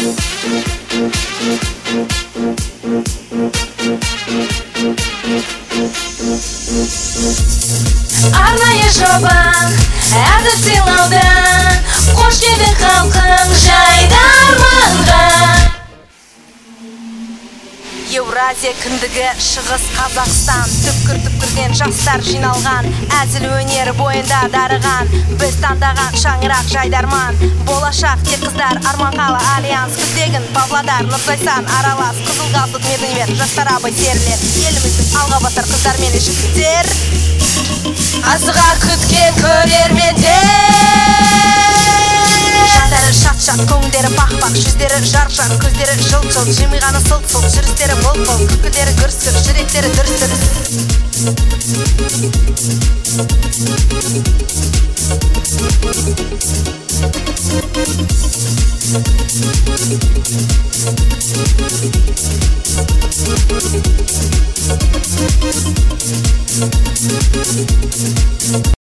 Арнайы жоба әзір сыйлауда, қош келдің халқым Жайдарманға. Еуразия кіндігі, шығыс Қазақстан, түпкір-түпкірден жастар жиналған, әзіл өнері бойында дарыған, біз таңдаған шаңырақ Жайдарман. Болашақ тек қыздар, Арманқалы альянс, күздегін Павлодар, Нұрсайсан аралас, Қызылғалты Медунивер, жастар абай серілер, еліміздің алға басар қыздар мен жігіттер. Асыға күткен көрермендер, жандары шат-шат, көңілдері пақ-пақ, жүздері жар-жар, көздері жылт-жылт, жымиғаны сылт-сылт, жүрістері бұл-бұл, күлкілері гүрс-гүрс, жүректері дүрс-дүрс.